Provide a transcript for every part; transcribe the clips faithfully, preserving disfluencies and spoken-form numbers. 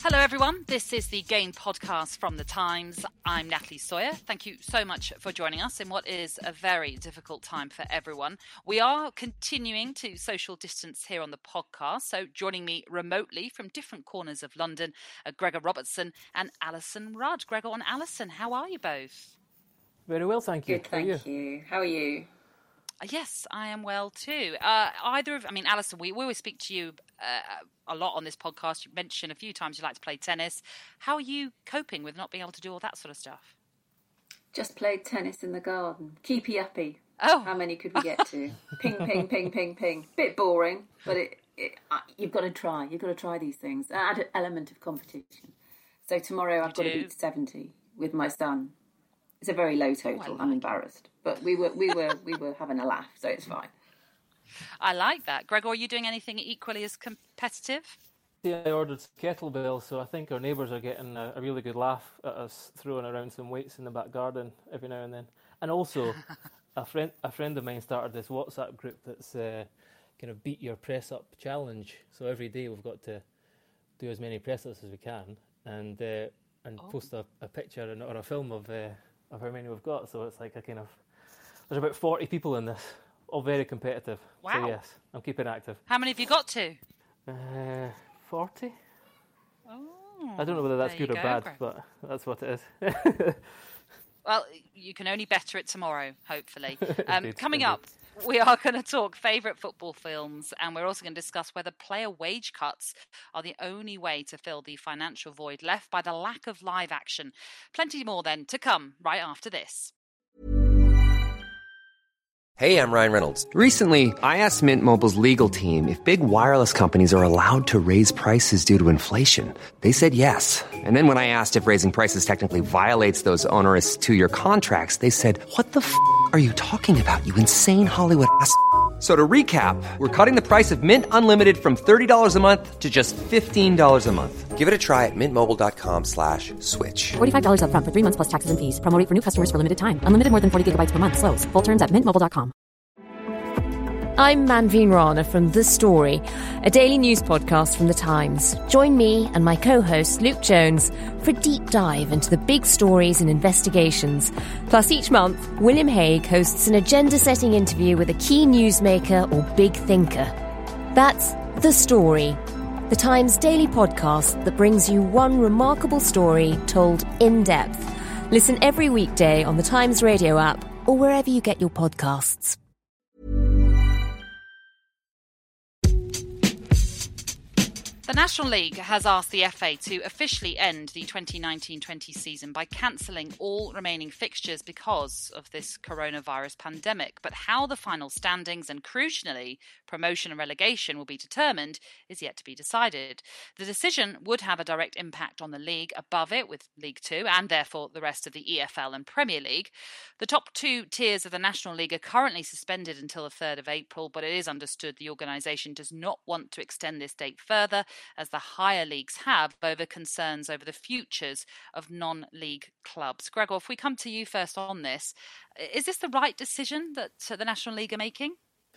Hello everyone, this is the Gain podcast from The Times. I'm Natalie Sawyer. Thank you so much for joining us in what is a very difficult time for everyone. We are continuing to social distance here on the podcast, so joining me remotely from different corners of London are Gregor Robertson and Alison Rudd. Gregor and Alison, how are you both? Very well, thank you. Good, thank how you? you. How are you? Yes, I am well too. Uh, either of, I mean, Alison, we, we always speak to you uh, a lot on this podcast. You mentioned a few times you like to play tennis. How are you coping with not being able to do all that sort of stuff? Just played tennis in the garden. Keepy uppy. Oh. How many could we get to? Ping, ping, ping, ping, ping. Bit boring, but it, it uh, you've got to try. You've got to try these things. Add an element of competition. So tomorrow I've You got do? to beat seventy with my son. It's a very low total. Oh, like I'm embarrassed, but we were we were we were having a laugh, so it's fine. I like that. Gregor, are you doing anything equally as competitive? Yeah, I ordered some kettlebells, so I think our neighbours are getting a, a really good laugh at us throwing around some weights in the back garden every now and then. And also, a friend a friend of mine started this WhatsApp group that's uh, kind of beat your press up challenge. So every day we've got to do as many press ups as we can, and uh, and Oh. post a, a picture and, or a film of uh, of how many we've got. So it's like a kind of there's about forty people in this, all very competitive. Wow. So yes, I'm keeping active. How many have you got to? Uh, forty. Oh, I don't know whether that's there you good or go, bad, Greg. but that's what it is. Well, you can only better it tomorrow, hopefully. Um, Indeed, coming indeed. up, we are going to talk favourite football films, and we're also going to discuss whether player wage cuts are the only way to fill the financial void left by the lack of live action. Plenty more then to come right after this. Hey, I'm Ryan Reynolds. Recently, I asked Mint Mobile's legal team if big wireless companies are allowed to raise prices due to inflation. They said yes. And then when I asked if raising prices technically violates those onerous two-year contracts, they said, "What the f*** are you talking about, you insane Hollywood ass f- So to recap, we're cutting the price of Mint Unlimited from thirty dollars a month to just fifteen dollars a month. Give it a try at mintmobile.com slash switch. forty-five dollars up front for three months plus taxes and fees. Promo rate for new customers for limited time. Unlimited more than forty gigabytes per month. Slows full terms at mint mobile dot com. I'm Manveen Rana from The Story, a daily news podcast from The Times. Join me and my co-host Luke Jones for a deep dive into the big stories and investigations. Plus, each month, William Hague hosts an agenda-setting interview with a key newsmaker or big thinker. That's The Story, The Times daily podcast that brings you one remarkable story told in depth. Listen every weekday on the Times radio app or wherever you get your podcasts. The National League has asked the F A to officially end the twenty nineteen twenty season by cancelling all remaining fixtures because of this coronavirus pandemic. But how the final standings and, crucially, promotion and relegation will be determined is yet to be decided. The decision would have a direct impact on the league above it, with League Two, and therefore the rest of the E F L and Premier League. The top two tiers of the National League are currently suspended until the third of April, but it is understood the organisation does not want to extend this date further, as the higher leagues have, over concerns over the futures of non-league clubs. Gregor, if we come to you first on this, is this the right decision that uh, the National League are making?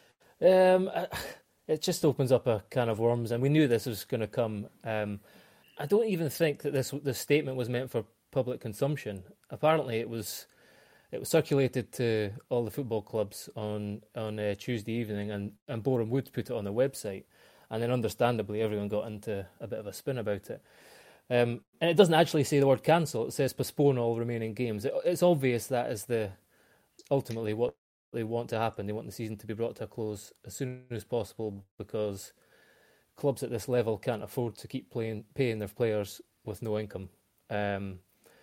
Um, it just opens up a can of worms, and we knew this was going to come. Um, I don't even think that this this statement was meant for public consumption. Apparently, it was it was circulated to all the football clubs on on uh, Tuesday evening, and and Boreham Wood put it on their website. And then, understandably, everyone got into a bit of a spin about it. Um, and it doesn't actually say the word cancel. It says postpone all remaining games. It, it's obvious that is the ultimately what they want to happen. They want the season to be brought to a close as soon as possible, because clubs at this level can't afford to keep playing, paying their players with no income. Um,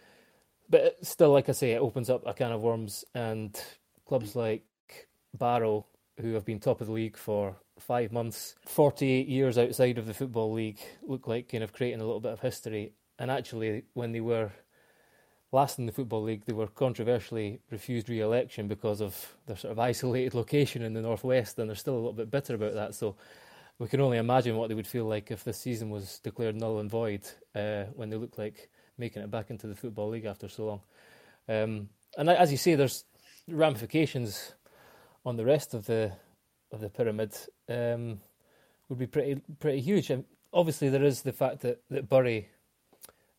but it, still, like I say, it opens up a can of worms, and clubs like Barrow, who have been top of the league for five months, forty-eight years outside of the Football League, look like kind of creating a little bit of history. And actually, when they were last in the Football League, they were controversially refused re-election because of their sort of isolated location in the northwest, and they're still a little bit bitter about that. So we can only imagine what they would feel like if this season was declared null and void uh, when they look like making it back into the Football League after so long. Um, and as you say, there's ramifications on the rest of the of the pyramid. Um, would be pretty pretty huge. And obviously, there is the fact that, that Bury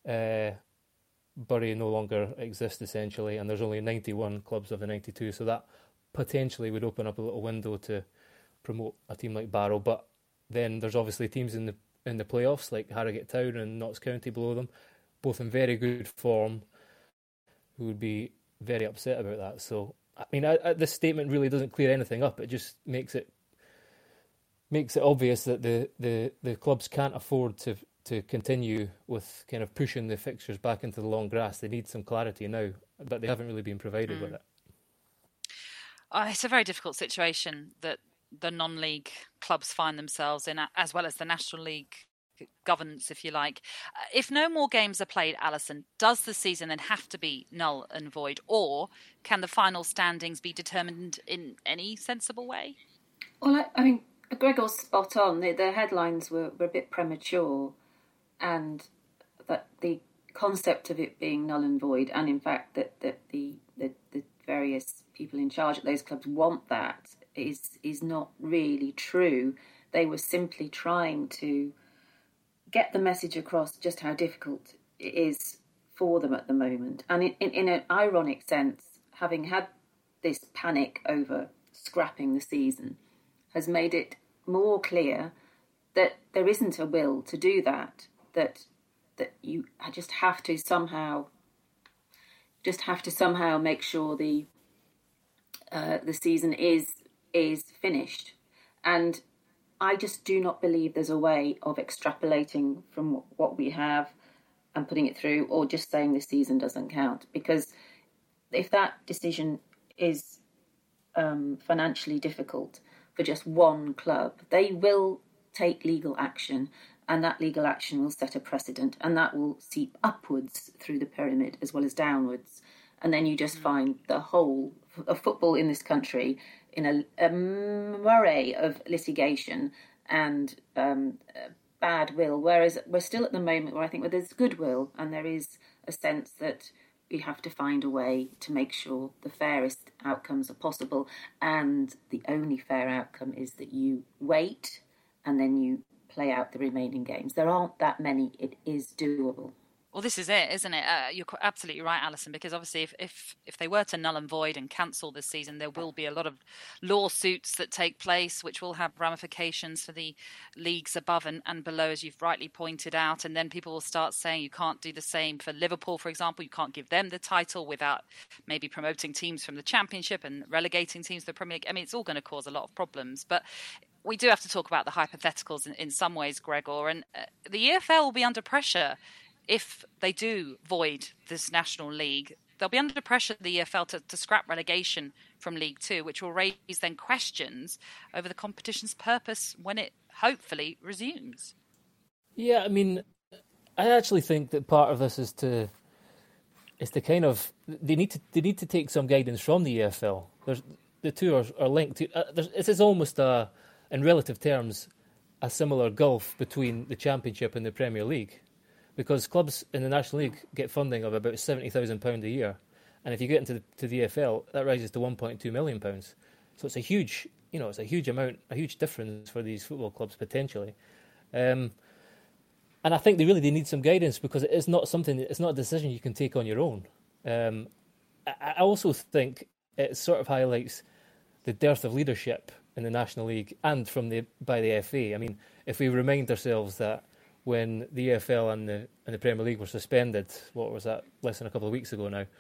uh, Bury no longer exist essentially, and there's only ninety-one clubs of the ninety-two, so that potentially would open up a little window to promote a team like Barrow. But then there's obviously teams in the in the playoffs like Harrogate Town and Notts County below them, both in very good form, who would be very upset about that. So I mean, I, I, this statement really doesn't clear anything up. It just makes it makes it obvious that the, the, the clubs can't afford to to continue with kind of pushing the fixtures back into the long grass. They need some clarity now, but they haven't really been provided mm. with it. Uh, it's a very difficult situation that the non-league clubs find themselves in, as well as the National League governance, if you like. Uh, if no more games are played, Alison, does the season then have to be null and void, or can the final standings be determined in any sensible way? Well, I, I mean, Gregor's spot on. The, the headlines were, were a bit premature, and that the concept of it being null and void, and in fact that, that the, the the various people in charge at those clubs want that, is is not really true. They were simply trying to get the message across just how difficult it is for them at the moment. And in, in, in an ironic sense, having had this panic over scrapping the season has made it more clear that there isn't a will to do that, that that you just have to somehow just have to somehow make sure the uh, the season is is finished. And I just do not believe there's a way of extrapolating from what we have and putting it through, or just saying the season doesn't count. Because if that decision is um, financially difficult for just one club, they will take legal action, and that legal action will set a precedent, and that will seep upwards through the pyramid as well as downwards. And then you just find the whole of football in this country in a, a murray of litigation and um, bad will, whereas we're still at the moment where I think where there's goodwill, and there is a sense that we have to find a way to make sure the fairest outcomes are possible, and the only fair outcome is that you wait and then you play out the remaining games. There aren't that many. It is doable. Well, this is it, isn't it? Uh, you're absolutely right, Alison, because obviously if, if, if they were to null and void and cancel this season, there will be a lot of lawsuits that take place, which will have ramifications for the leagues above and, and below, as you've rightly pointed out. And then people will start saying you can't do the same for Liverpool, for example. You can't give them the title without maybe promoting teams from the Championship and relegating teams to the Premier League. I mean, it's all going to cause a lot of problems. But we do have to talk about the hypotheticals in, in some ways, Gregor. And uh, the E F L will be under pressure if they do void this National League. They'll be under pressure, the E F L, to, to scrap relegation from League Two, which will raise then questions over the competition's purpose when it hopefully resumes. Yeah, I mean, I actually think that part of this is to is to kind of they need to they need to take some guidance from the E F L. There's the two are, are linked to. Uh, this is almost a, in relative terms, a similar gulf between the Championship and the Premier League. Because clubs in the National League get funding of about seventy thousand pounds a year. And if you get into the, to the E F L, that rises to one point two million pounds. So it's a huge, you know, it's a huge amount, a huge difference for these football clubs potentially. Um, and I think they really they need some guidance, because it is not something, it's not a decision you can take on your own. Um, I, I also think it sort of highlights the dearth of leadership in the National League and from the by the F A. I mean, if we remind ourselves that when the E F L and the and the Premier League were suspended, what was that, less than a couple of weeks ago now,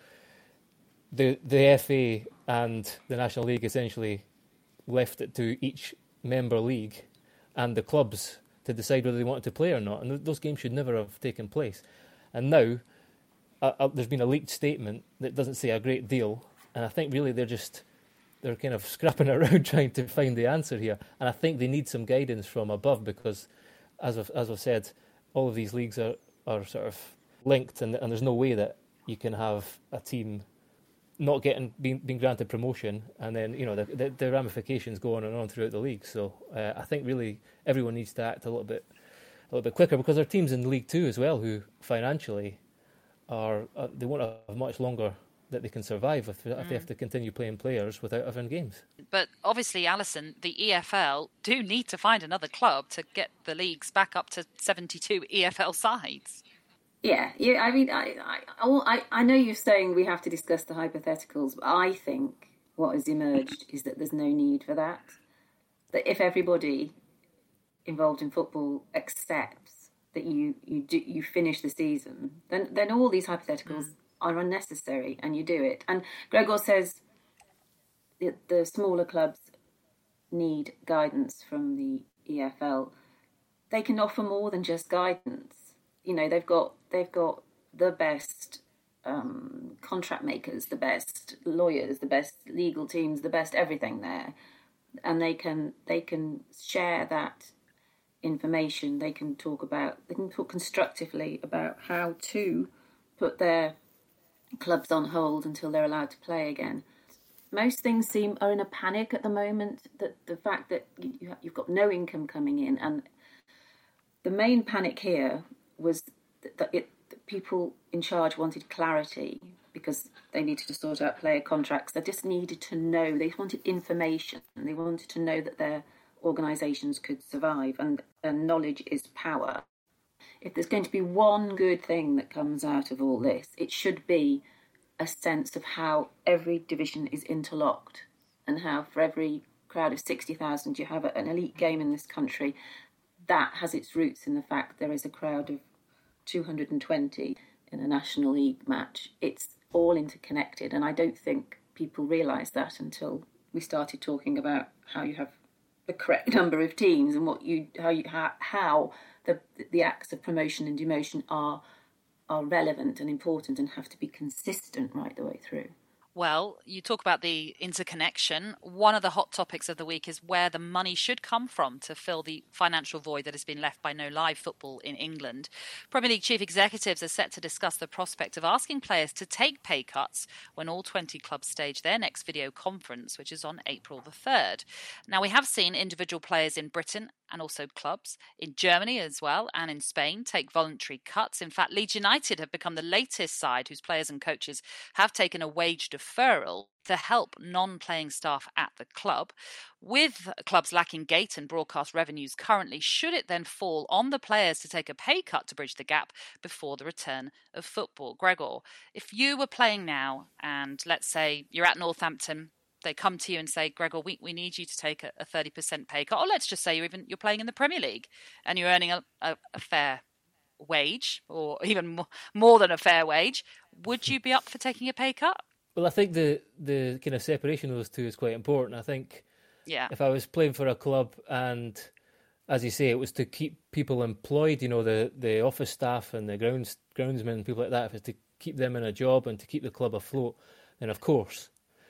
the the F A and the National League essentially left it to each member league and the clubs to decide whether they wanted to play or not, and th- those games should never have taken place. And now uh, uh, there's been a leaked statement that doesn't say a great deal, and I think really they're just they're kind of scrapping around trying to find the answer here, and I think they need some guidance from above, because As I've, as I've said, all of these leagues are, are sort of linked, and, and there's no way that you can have a team not getting being, being granted promotion, and then you know the, the, the ramifications go on and on throughout the league. So uh, I think really everyone needs to act a little bit a little bit quicker, because there are teams in League Two as well who financially are uh, they won't have much longer that they can survive if, mm. if they have to continue playing players without having games. But obviously, Alison, the E F L do need to find another club to get the leagues back up to seventy-two E F L sides. Yeah, yeah. I mean, I, I, I, I know you're saying we have to discuss the hypotheticals, but I think what has emerged is that there's no need for that. That if everybody involved in football accepts that you you do you finish the season, then then all these hypotheticals mm. are unnecessary, and you do it. And Gregor says that the smaller clubs need guidance from the E F L. They can offer more than just guidance. You know, they've got they've got the best um, contract makers, the best lawyers, the best legal teams, the best everything there, and they can they can share that information. They can talk about they can talk constructively about how to put their clubs on hold until they're allowed to play again. Most things seem are in a panic at the moment. That the fact that you, you've got no income coming in, and the main panic here was that it, that people in charge wanted clarity because they needed to sort out player contracts. They just needed to know. They wanted information. And they wanted to know that their organisations could survive. And, and knowledge is power. If there's going to be one good thing that comes out of all this, it should be a sense of how every division is interlocked and how for every crowd of sixty thousand you have an elite game in this country, that has its roots in the fact there is a crowd of two hundred twenty in a National League match. It's all interconnected, and I don't think people realised that until we started talking about how you have the correct number of teams and what you how you how, how the the acts of promotion and demotion are are relevant and important and have to be consistent right the way through. Well, you talk about the interconnection. One of the hot topics of the week is where the money should come from to fill the financial void that has been left by no live football in England. Premier League chief executives are set to discuss the prospect of asking players to take pay cuts when all twenty clubs stage their next video conference, which is on April the third. Now, we have seen individual players in Britain and also clubs in Germany as well and in Spain take voluntary cuts. In fact, Leeds United have become the latest side whose players and coaches have taken a wage deferral to help non-playing staff at the club. With clubs lacking gate and broadcast revenues currently, should it then fall on the players to take a pay cut to bridge the gap before the return of football? Gregor, if you were playing now and let's say you're at Northampton, they come to you and say, Gregor, we, we need you to take a, a thirty percent pay cut. Or let's just say you're even you're playing in the Premier League and you're earning a, a, a fair wage or even more, more than a fair wage. Would you be up for taking a pay cut? Well, I think the, the kind of separation of those two is quite important. I think yeah. if I was playing for a club and, as you say, it was to keep people employed, you know, the, the office staff and the grounds groundsmen, people like that, if it's to keep them in a job and to keep the club afloat, then of course.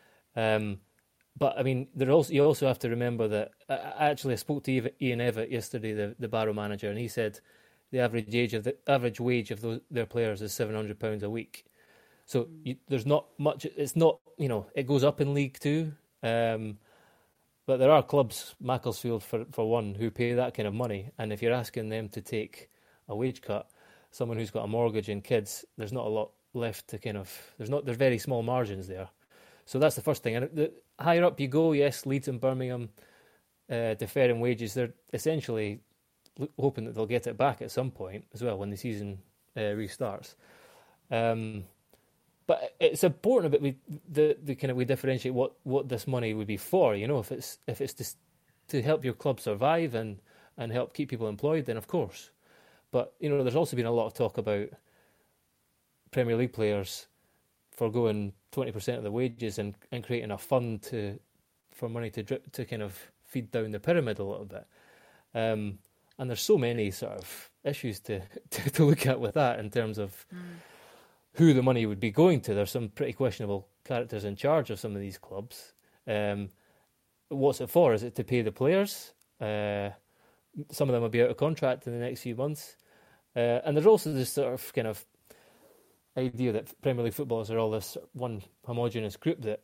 Um, but I mean, there also you also have to remember that I, I actually spoke to Ian Evatt yesterday, the, the Barrow manager, and he said the average age of the average wage of those, their players is seven hundred pounds a week. So you, there's not much. It's not, you know, it goes up in League Two, um, but there are clubs, Macclesfield for for one, who pay that kind of money. And if you're asking them to take a wage cut, someone who's got a mortgage and kids, there's not a lot left to kind of. There's not. There's very small margins there. So that's the first thing. And the higher up you go, yes, Leeds and Birmingham uh, deferring wages, they're essentially hoping that they'll get it back at some point as well when the season uh, restarts. Um, but it's important that we the, the kind of we differentiate what, what this money would be for. You know, if it's if it's to, to help your club survive and, and help keep people employed, then of course. But you know, there's also been a lot of talk about Premier League players foregoing twenty percent of the wages and, and creating a fund to for money to drip, to kind of feed down the pyramid a little bit. Um, and there's so many sort of issues to, to, to look at with that in terms of mm. who the money would be going to. There's some pretty questionable characters in charge of some of these clubs. Um, what's it for? Is it to pay the players? Uh, some of them will be out of contract in the next few months. Uh, and there's also this sort of kind of idea that Premier League footballers are all this one homogenous group that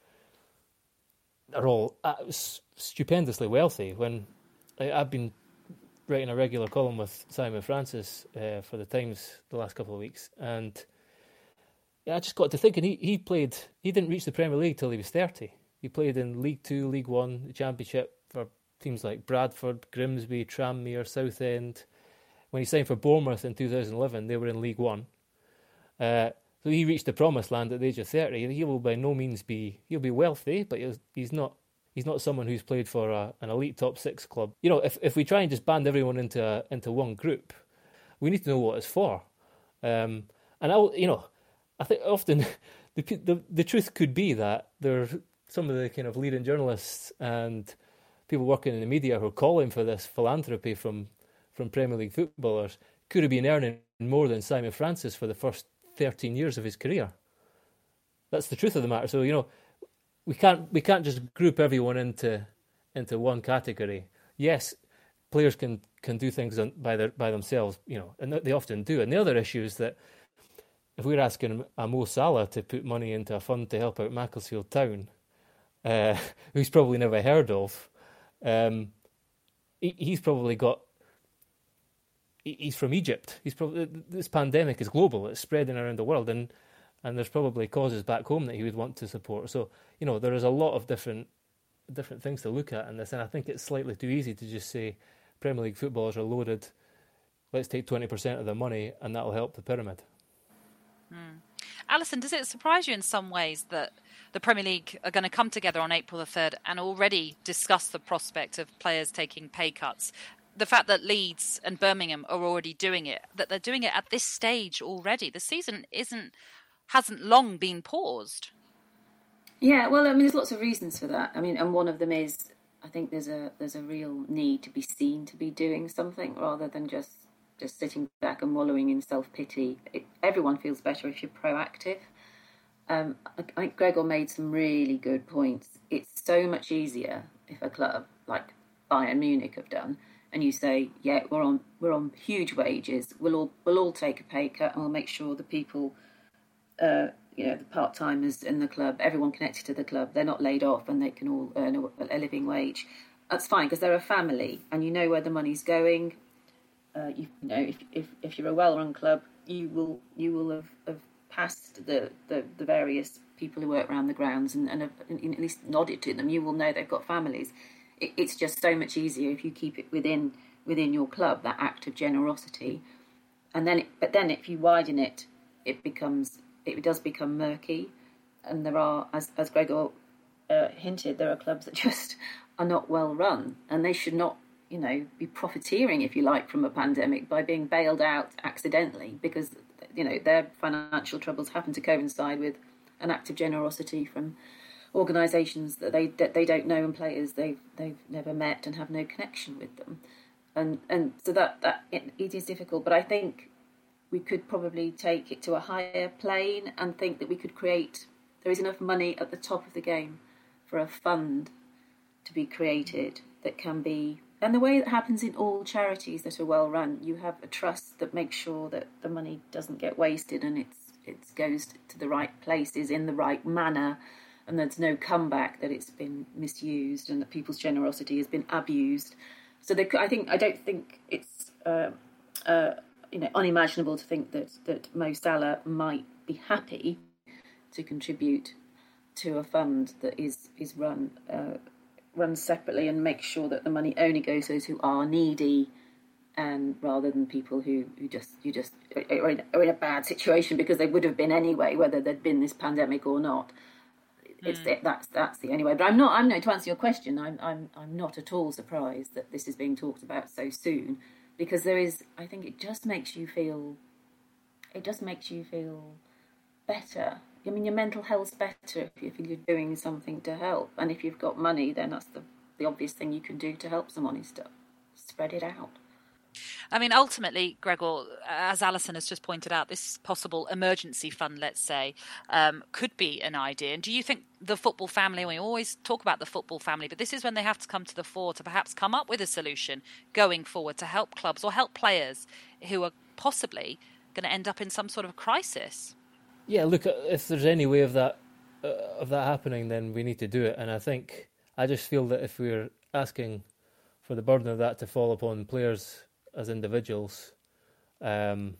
are all stupendously wealthy. When I, I've been writing a regular column with Simon Francis uh, for the Times the last couple of weeks, and yeah, I just got to thinking he, he played, he didn't reach the Premier League till he was thirty. He played in League Two, League One, the Championship for teams like Bradford, Grimsby, Tranmere, Southend. when he signed for Bournemouth in two thousand eleven, they were in League One. Uh, so he reached the promised land at the age of thirty. He will by no means be, he'll be wealthy, but he's, he's not he's not someone who's played for a, an elite top six club. You know, if if we try and just band everyone into a, into one group, we need to know what it's for. Um, and I, you know, I think often the, the the truth could be that there are some of the kind of leading journalists and people working in the media who are calling for this philanthropy from from Premier League footballers could have been earning more than Simon Francis for the first thirteen years of his career. That's the truth of the matter. So, you know, we can't we can't just group everyone into into one category. Yes, players can, can do things by their, by themselves, you know, and they often do. And the other issue is that if we're asking a Mo Salah to put money into a fund to help out Macclesfield Town, uh, who's probably never heard of, um, he, he's probably got. He's from Egypt. He's probably this pandemic is global. It's spreading around the world, and and there's probably causes back home that he would want to support. So, you know, there is a lot of different different things to look at in this, and I think it's slightly too easy to just say Premier League footballers are loaded. Let's take twenty percent of the money, and that'll help the pyramid. Mm. Alison, does it surprise you in some ways that the Premier League are going to come together on April the third and already discuss the prospect of players taking pay cuts? The fact that Leeds and Birmingham are already doing it, that they're doing it at this stage already. The season isn't hasn't long been paused. Yeah, well, I mean, there's lots of reasons for that. I mean, and one of them is, I think there's a there's a real need to be seen to be doing something rather than just just sitting back and wallowing in self-pity. It, everyone feels better if you're proactive. Um, I, I think Gregor made some really good points. It's so much easier if a club like Bayern Munich have done, and you say, yeah, we're on we're on huge wages. We'll all we'll all take a pay cut, and we'll make sure the people, uh, you know, the part timers in the club, everyone connected to the club, they're not laid off, and they can all earn a, a living wage. That's fine because they're a family, and you know where the money's going. Uh, you, you know, if if if you're a well-run club, you will you will have, have passed the, the, the various people who work around the grounds and, and, have, and at least nodded to them. You will know they've got families. It's just so much easier if you keep it within within your club, that act of generosity, and then it, but then if you widen it, it becomes it does become murky, and there are, as as Gregor uh, hinted, there are clubs that just are not well run, and they should not, you know, be profiteering, if you like, from a pandemic by being bailed out accidentally because, you know, their financial troubles happen to coincide with an act of generosity from organisations that they that they don't know and players they've they've never met and have no connection with them, and and so that that it, it is difficult. But I think we could probably take it to a higher plane and think that we could create. There is enough money at the top of the game for a fund to be created that can be. And the way that happens in all charities that are well run, you have a trust that makes sure that the money doesn't get wasted and it's it goes to the right places in the right manner. And there's no comeback that it's been misused and that people's generosity has been abused. So they, I think I don't think it's uh, uh, you know unimaginable to think that that Mo Salah might be happy to contribute to a fund that is is run uh, run separately and make sure that the money only goes to those who are needy, and rather than people who, who just you just are in, are in a bad situation because they would have been anyway, whether there'd been this pandemic or not. It's mm. that's that's the only way. But I'm not. I'm no to answer your question. I'm I'm I'm not at all surprised that this is being talked about so soon, because there is. I think it just makes you feel. It just makes you feel better. I mean, your mental health's better if, you, if you're doing something to help, and if you've got money, then that's the the obvious thing you can do to help someone is to spread it out. I mean, ultimately, Gregor, as Alison has just pointed out, this possible emergency fund, let's say, um, could be an idea. And do you think the football family, we always talk about the football family, but this is when they have to come to the fore to perhaps come up with a solution going forward to help clubs or help players who are possibly going to end up in some sort of crisis? Yeah, look, if there's any way of that uh, of that happening, then we need to do it. And I think, I just feel that if we're asking for the burden of that to fall upon players as individuals, um,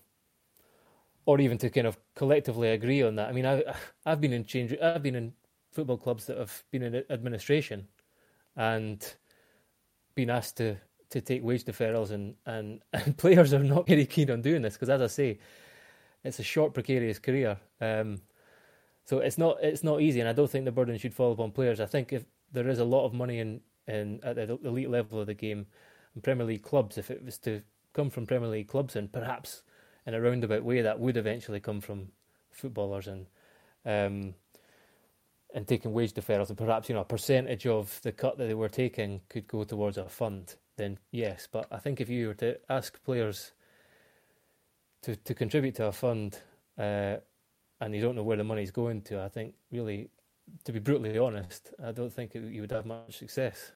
or even to kind of collectively agree on that. I mean, I, I've been in change. I've been in football clubs that have been in administration, and been asked to to take wage deferrals, and, and, and players are not very keen on doing this because, as I say, it's a short, precarious career. Um, so it's not it's not easy, and I don't think the burden should fall upon players. I think if there is a lot of money in, in at the elite level of the game, in Premier League clubs, if it was to come from Premier League clubs, and perhaps in a roundabout way that would eventually come from footballers, and um, and taking wage deferrals, and perhaps, you know, a percentage of the cut that they were taking could go towards a fund, then yes. But I think if you were to ask players to, to contribute to a fund uh, and you don't know where the money's going to, I think really, to be brutally honest, I don't think it, you would have much success.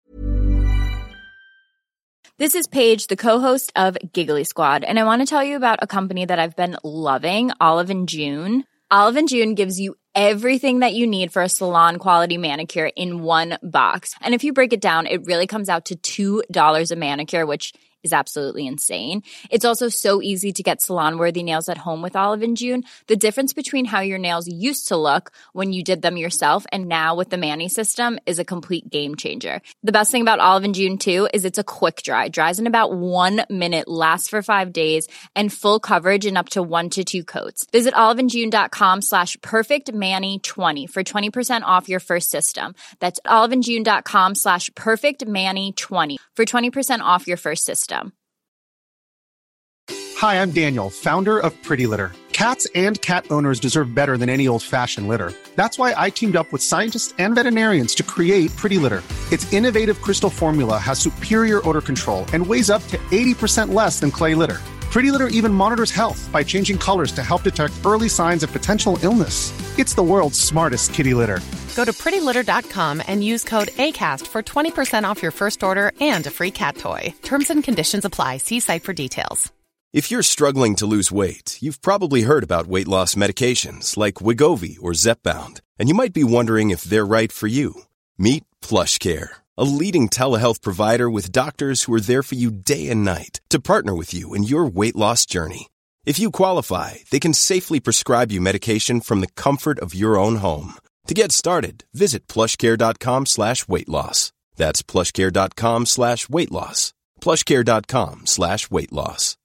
This is Paige, the co-host of Giggly Squad, and I want to tell you about a company that I've been loving, Olive and June. Olive and June gives you everything that you need for a salon-quality manicure in one box. And if you break it down, it really comes out to two dollars a manicure, which is absolutely insane. It's also so easy to get salon-worthy nails at home with Olive and June. The difference between how your nails used to look when you did them yourself and now with the Mani system is a complete game changer. The best thing about Olive and June, too, is it's a quick dry. Dries in about one minute, lasts for five days, and full coverage in up to one to two coats. Visit oliveandjune.com slash perfectmani20 for twenty percent off your first system. That's oliveandjune.com slash perfectmani20 for twenty percent off your first system. Hi, I'm Daniel, founder of Pretty Litter. Cats and cat owners deserve better than any old-fashioned litter. That's why I teamed up with scientists and veterinarians to create Pretty Litter. Its innovative crystal formula has superior odor control and weighs up to eighty percent less than clay litter. Pretty Litter even monitors health by changing colors to help detect early signs of potential illness. It's the world's smartest kitty litter. Go to pretty litter dot com and use code ACAST for twenty percent off your first order and a free cat toy. Terms and conditions apply. See site for details. If you're struggling to lose weight, you've probably heard about weight loss medications like Wegovy or Zepbound, and you might be wondering if they're right for you. Meet PlushCare, a leading telehealth provider with doctors who are there for you day and night to partner with you in your weight loss journey. If you qualify, they can safely prescribe you medication from the comfort of your own home. To get started, visit plushcare.com slash weight loss. That's plushcare.com slash weight loss. plushcare.com slash weight loss.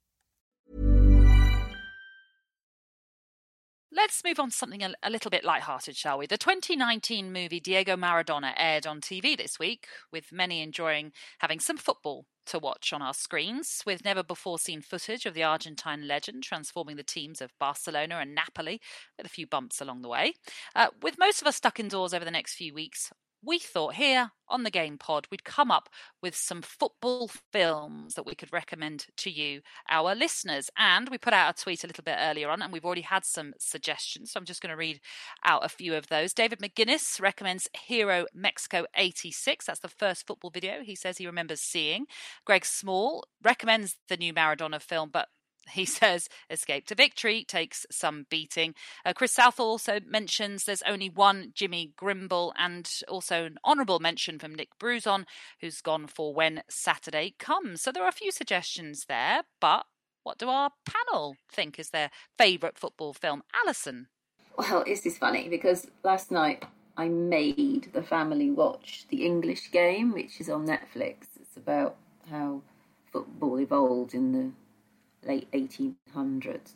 Let's move on to something a, a little bit lighthearted, shall we? The twenty nineteen movie Diego Maradona aired on T V this week, with many enjoying having some football to watch on our screens, with never-before-seen footage of the Argentine legend transforming the teams of Barcelona and Napoli, with a few bumps along the way. Uh, with most of us stuck indoors over the next few weeks, we thought here on the Game Pod we'd come up with some football films that we could recommend to you, our listeners. And we put out a tweet a little bit earlier on, and we've already had some suggestions. So I'm just going to read out a few of those. David McGuinness recommends Hero Mexico eighty-six. That's the first football video he says he remembers seeing. Greg Small recommends the new Maradona film, but he says Escape to Victory takes some beating. Uh, Chris Southall also mentions there's only one Jimmy Grimble, and also an honourable mention from Nick Bruzon, who's gone for When Saturday Comes. So there are a few suggestions there, but what do our panel think is their favourite football film? Alison? Well, is this funny? Because last night I made the family watch The English Game, which is on Netflix. It's about how football evolved in the late eighteen hundreds.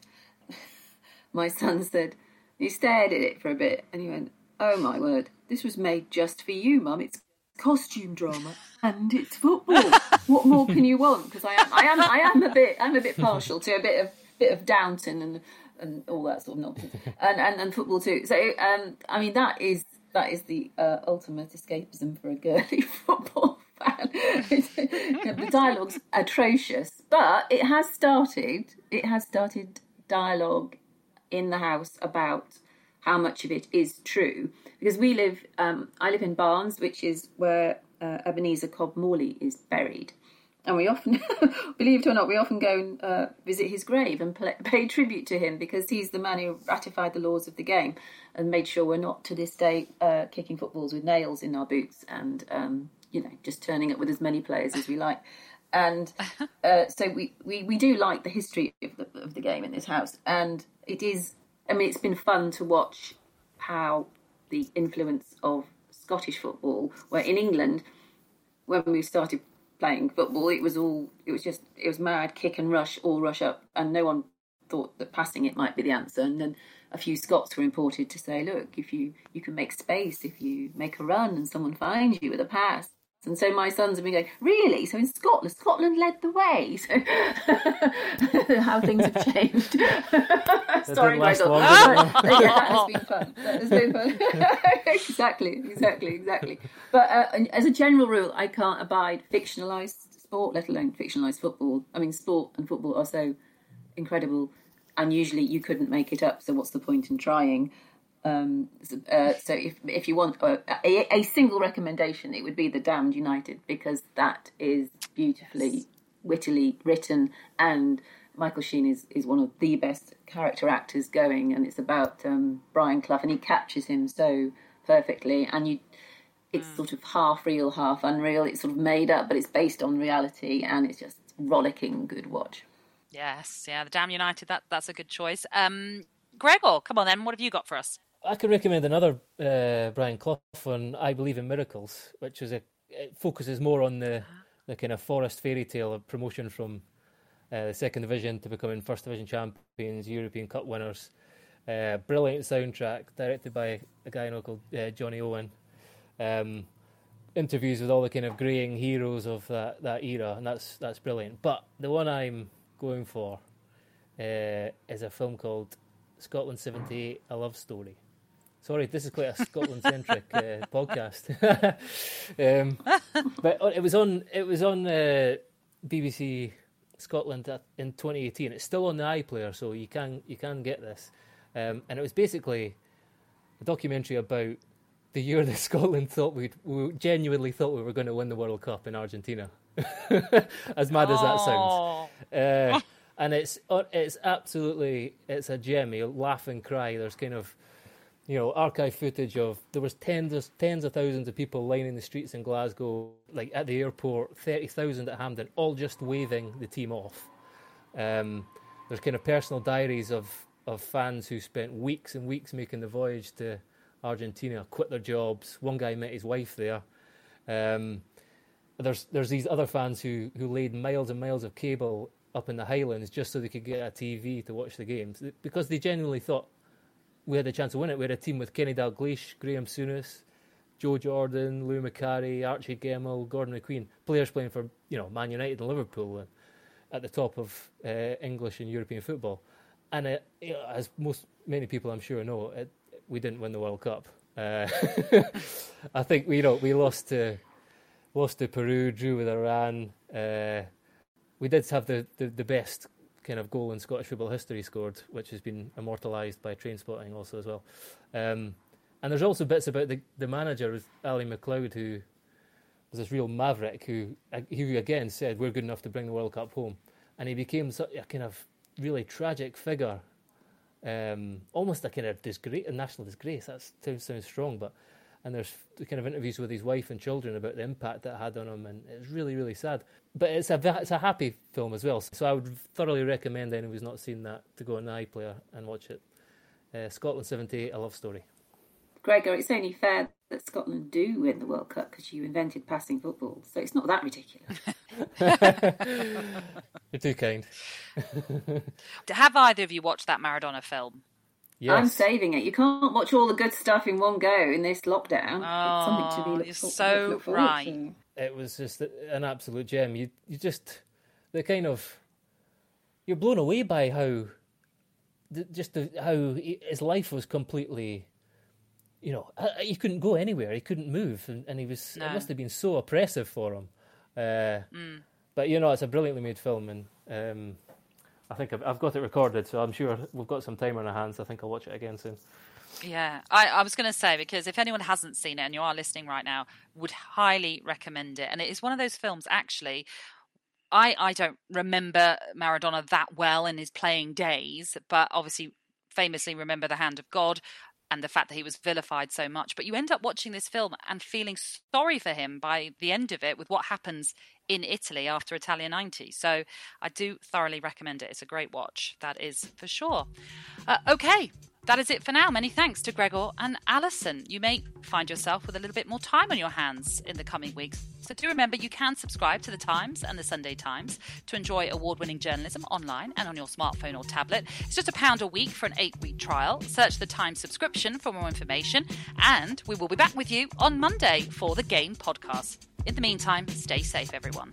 My son said, he stared at it for a bit and he went, "Oh my word, this was made just for you, Mum. It's costume drama and it's football. What more can you want?" Because I am, I am, I am a bit, I'm a bit partial to a bit of, bit of Downton and and all that sort of nonsense, and and, and football too. So, um, I mean, that is that is the uh, ultimate escapism for a girly football fan. The dialogue's atrocious, but it has started. It has started dialogue in the house about how much of it is true, because we live. Um, I live in Barnes, which is where uh, Ebenezer Cobb Morley is buried, and we often, believe it or not, we often go and uh, visit his grave and play, pay tribute to him, because he's the man who ratified the laws of the game and made sure we're not to this day uh, kicking footballs with nails in our boots and. Um, you know, just turning up with as many players as we like. And uh, so we, we, we do like the history of the, of the game in this house. And it is, I mean, it's been fun to watch how the influence of Scottish football, where in England, when we started playing football. It was all, it was just, it was mad, kick and rush, all rush up, and no one thought that passing it might be the answer. And then a few Scots were imported to say, look, if you, you can make space, if you make a run and someone finds you with a pass. And so my sons have been going, really? So in Scotland, Scotland led the way. So how things have changed. Sorry, my dog. Yeah, that has been fun. That has been fun. exactly, exactly, exactly. But uh, as a general rule, I can't abide fictionalised sport, let alone fictionalised football. I mean, sport and football are so incredible, and usually you couldn't make it up, so what's the point in trying? Um, uh, so if if you want a, a, a single recommendation, it would be The Damned United, because that is beautifully, wittily written, and Michael Sheen is, is one of the best character actors going, and it's about um, Brian Clough, and he captures him so perfectly, and you, it's mm. sort of half real, half unreal. It's sort of made up, but it's based on reality, and it's just rollicking good watch. Yes, yeah, The Damned United, that that's a good choice. Um, Gregor, come on then, what have you got for us? I could recommend another uh, Brian Clough on I Believe in Miracles, which is a it focuses more on the, the kind of forest fairy tale of promotion from uh, the second division to becoming first division champions, European Cup winners. Uh, brilliant soundtrack, directed by a guy I know called uh, Johnny Owen. Um, interviews with all the kind of greying heroes of that, that era, and that's that's brilliant. But the one I'm going for uh, is a film called Scotland seventy-eight, A Love Story. Sorry, this is quite a Scotland-centric uh, podcast. um, but it was on it was on uh, B B C Scotland in twenty eighteen. It's still on the iPlayer, so you can you can get this. Um, and it was basically a documentary about the year that Scotland thought we'd, we genuinely thought we were going to win the World Cup in Argentina. As mad as that sounds. Uh, and it's it's absolutely, it's a gem. You laugh and cry. There's kind of, you know, archive footage of, there was tens, tens of thousands of people lining the streets in Glasgow, like at the airport, thirty thousand at Hampden, all just waving the team off. Um, there's kind of personal diaries of, of fans who spent weeks and weeks making the voyage to Argentina, quit their jobs. One guy met his wife there. Um, there's there's these other fans who, who laid miles and miles of cable up in the Highlands just so they could get a T V to watch the games, because they genuinely thought we had a chance to win it. We had a team with Kenny Dalglish, Graham Souness, Joe Jordan, Lou Macari, Archie Gemmill, Gordon McQueen, players playing for, you know, Man United and Liverpool, and at the top of uh, English and European football. And it, you know, as most many people I'm sure know, it, we didn't win the World Cup. Uh, I think we, you know, we lost to lost to Peru, drew with Iran. Uh, we did have the, the, the best kind of goal in Scottish football history scored, which has been immortalised by Trainspotting also as well. Um, and there's also bits about the, the manager, Ali McLeod, who was this real maverick who, who again said we're good enough to bring the World Cup home. And he became such a kind of really tragic figure, um, almost a kind of disgrace, a national disgrace. That sounds, sounds strong, but and there's the kind of interviews with his wife and children about the impact that it had on him, and it's really, really sad. But it's a it's a happy film as well, so I would thoroughly recommend anyone who's not seen that to go on the iPlayer and watch it. Uh, Scotland seventy-eight, A Love Story. Gregor, it's only fair that Scotland do win the World Cup because you invented passing football, so it's not that ridiculous. You're too kind. Have either of you watched that Maradona film? Yes. I'm saving it. You can't watch all the good stuff in one go in this lockdown. Oh, it's something to be look you're for, so look forward right. to. It was just an absolute gem. You you just, the kind of, you're blown away by how, just the, how his life was completely, you know, he couldn't go anywhere. He couldn't move, and, and he was. No. It must have been so oppressive for him. Uh, mm. But you know, it's a brilliantly made film, and um, I think I've, I've got it recorded, so I'm sure we've got some time on our hands. I think I'll watch it again soon. Yeah, I, I was going to say, because if anyone hasn't seen it and you are listening right now, would highly recommend it. And it is one of those films, actually, I, I don't remember Maradona that well in his playing days, but obviously famously remember The Hand of God and the fact that he was vilified so much. But you end up watching this film and feeling sorry for him by the end of it with what happens in Italy after Italia ninety. So I do thoroughly recommend it. It's a great watch, that is for sure. Uh, okay. That is it for now. Many thanks to Gregor and Alison. You may find yourself with a little bit more time on your hands in the coming weeks. So do remember you can subscribe to The Times and The Sunday Times to enjoy award-winning journalism online and on your smartphone or tablet. It's just a pound a week for an eight-week trial. Search The Times subscription for more information. And we will be back with you on Monday for the Game Podcast. In the meantime, stay safe, everyone.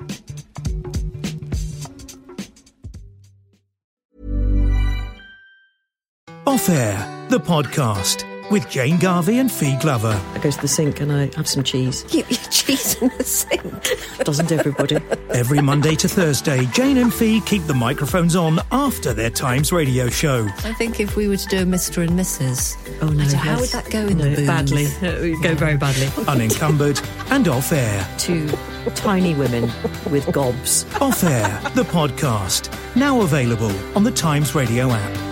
Off Air, the podcast with Jane Garvey and Fee Glover. I go to the sink and I have some cheese. Keep your cheese in the sink. Doesn't everybody? Every Monday to Thursday, Jane and Fee keep the microphones on after their Times radio show. I think if we were to do a Mister and Missus Oh no, so how yes. would that go in no, the booze? badly. It would go very badly. Unencumbered and Off Air. Two tiny women with gobs. Off Air, the podcast. Now available on the Times Radio app.